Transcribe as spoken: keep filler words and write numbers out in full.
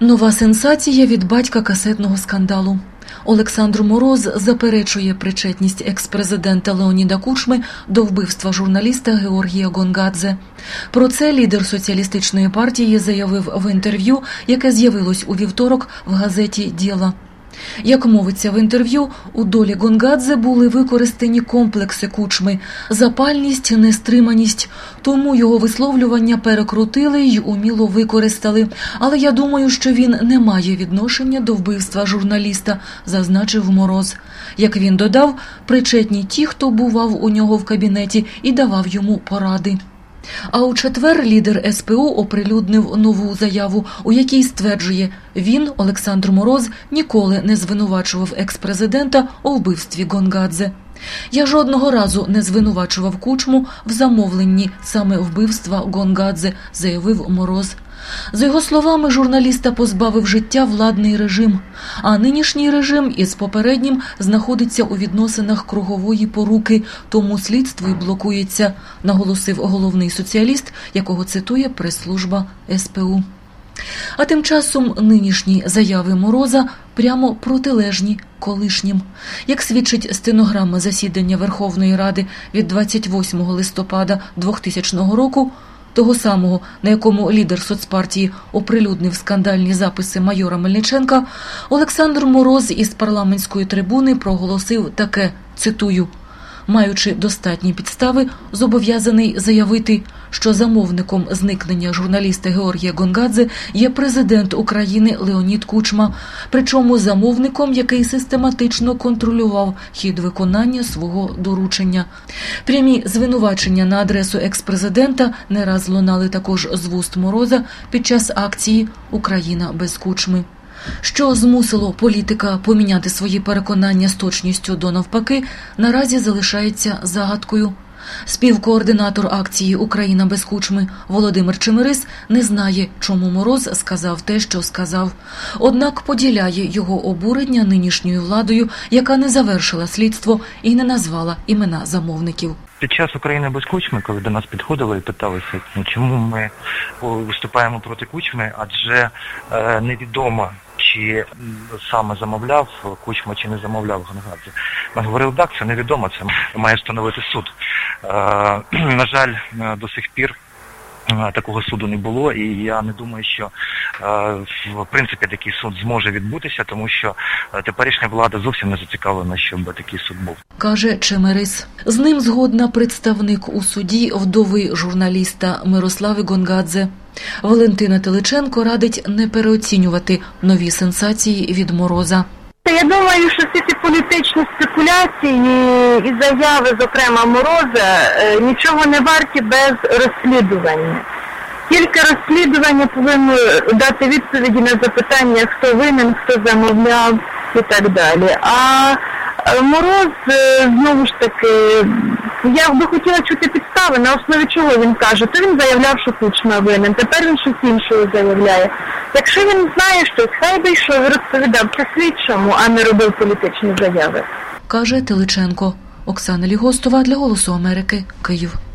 Нова сенсація від батька касетного скандалу. Олександр Мороз заперечує причетність екс-президента Леоніда Кучми до вбивства журналіста Георгія Гонгадзе. Про це лідер соціалістичної партії заявив в інтерв'ю, яке з'явилось у вівторок в газеті «Діло». Як мовиться в інтерв'ю, у долі Гонгадзе були використані комплекси Кучми – запальність, нестриманість. Тому його висловлювання перекрутили й уміло використали. Але я думаю, що він не має відношення до вбивства журналіста, зазначив Мороз. Як він додав, причетні ті, хто бував у нього в кабінеті і давав йому поради. А у четвер лідер ес пе у оприлюднив нову заяву, у якій стверджує, він, Олександр Мороз, ніколи не звинувачував екс-президента у вбивстві Гонгадзе. Я жодного разу не звинувачував Кучму в замовленні саме вбивства Гонгадзе, заявив Мороз. За його словами, журналіста позбавив життя владний режим, а нинішній режим із попереднім знаходиться у відносинах кругової поруки, тому слідство й блокується, наголосив головний соціаліст, якого цитує прес-служба ес пе у. А тим часом нинішні заяви Мороза прямо протилежні колишнім. Як свідчить стенограма засідання Верховної Ради від двадцять восьмого листопада двохтисячного року, того самого, на якому лідер соцпартії оприлюднив скандальні записи майора Мельниченка, Олександр Мороз із парламентської трибуни проголосив таке, цитую, «Маючи достатні підстави, зобов'язаний заявити, що замовником зникнення журналіста Георгія Гонгадзе є президент України Леонід Кучма, причому замовником, який систематично контролював хід виконання свого доручення». Прямі звинувачення на адресу екс-президента не раз лунали також з вуст Мороза під час акції «Україна без Кучми». Що змусило політика поміняти свої переконання з точністю до навпаки, наразі залишається загадкою. Співкоординатор акції «Україна без Кучми» Володимир Чемерис не знає, чому Мороз сказав те, що сказав. Однак поділяє його обурення нинішньою владою, яка не завершила слідство і не назвала імена замовників. Під час «України без Кучми», коли до нас підходили і питалися, чому ми виступаємо проти Кучми, адже е, невідомо, чи саме замовляв Кучма, чи не замовляв Гонгадзе. Ми говорили, так, це невідомо, це має встановити суд. Е, на жаль, до сих пір такого суду не було, і я не думаю, що в принципі такий суд зможе відбутися, тому що теперішня влада зовсім не зацікавлена, щоб такий суд був. Каже Чемерис. З ним згодна представник у суді вдови журналіста Мирослави Гонгадзе. Валентина Теличенко радить не переоцінювати нові сенсації від Мороза. Я думаю, що всі ці політичні спекуляції і заяви, зокрема Мороза, нічого не варті без розслідування. Тільки розслідування повинно дати відповіді на запитання, хто винен, хто замовляв і так далі. А Мороз, знову ж таки, я би хотіла чути підстави, на основі чого він каже. То він заявляв, що Кучма винен, тепер він щось іншого заявляє. Якщо він знає щось, хай би йшов і розповідав це слідчому, а не робив політичні заяви. Каже Теличенко. Оксана Лігостова для «Голосу Америки», Київ.